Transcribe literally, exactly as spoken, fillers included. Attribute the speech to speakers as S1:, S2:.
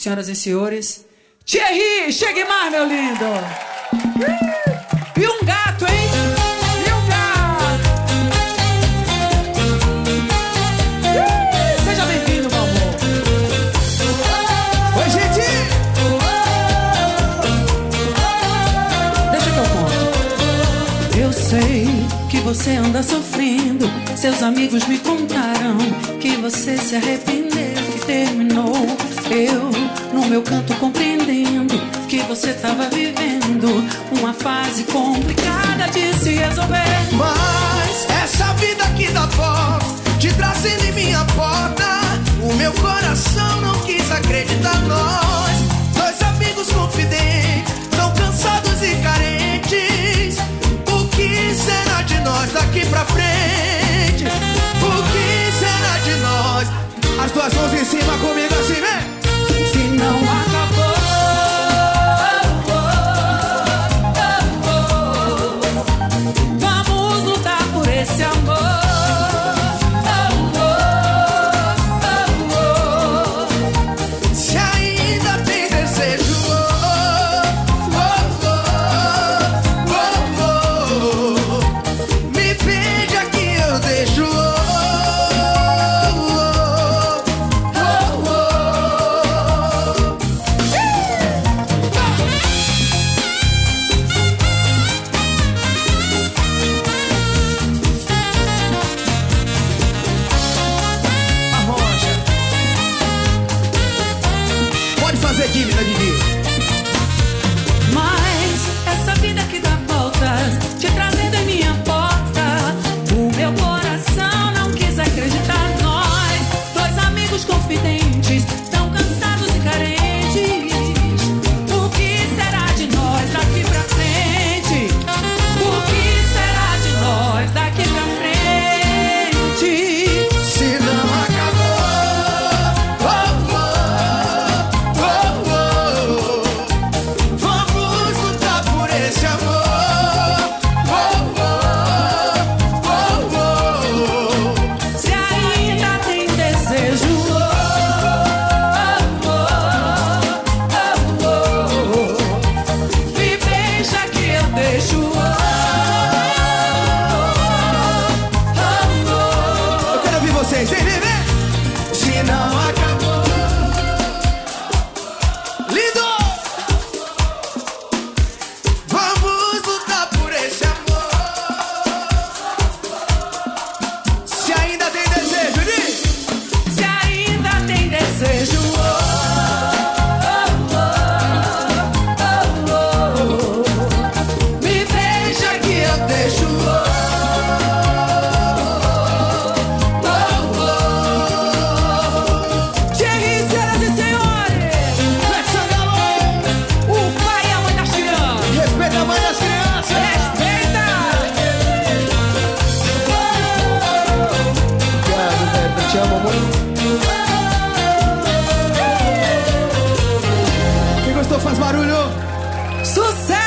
S1: senhoras e senhores, Thierry, chegue mais, meu lindo. E um gato, hein? E um gato. Seja bem-vindo, meu amor.
S2: Oi, gente.
S1: Deixa que eu conto. Eu sei que você anda sofrendo. Seus amigos me contaram que você se arrependeu, que terminou. Eu, no meu canto, compreendendo que você tava vivendo uma fase complicada de se resolver.
S2: Mas essa vida que dá volta, te trazendo em minha porta, o meu coração não quis acreditar. Nós, dois amigos confidentes, tão cansados e carentes. O que será de nós daqui pra frente? O que será de nós? As duas mãos em cima comigo assim, vem!
S1: Se não acabou, vamos lutar por esse amor.
S2: Se ainda tem desejo, me pede aqui, eu deixo. Fazer dívida de dia.
S1: Mas essa vida que dá voltas, te trazendo em minha porta, o meu coração não quis acreditar. Nós, dois amigos confidentes, tão cansados e carentes. O que será de nós daqui pra frente? O que será de nós daqui pra frente?
S2: Se não acabou, vamos lutar por esse amor.
S1: Se ainda tem desejo, me beija que eu deixo.
S2: Eu quero ouvir vocês, vem, vem, vem. Se não acabou, lindo! Vamos lutar por esse amor. Se ainda tem desejo, diz.
S1: Se ainda tem desejo, me beija que eu deixo. Thierry, senhoras e senhores, o pai e a mãe das crianças.
S2: Respeita a mãe das crianças.
S1: Respeita!
S2: Obrigado, velho. Eu te amo muito. Quem gostou faz barulho.
S1: Sucesso!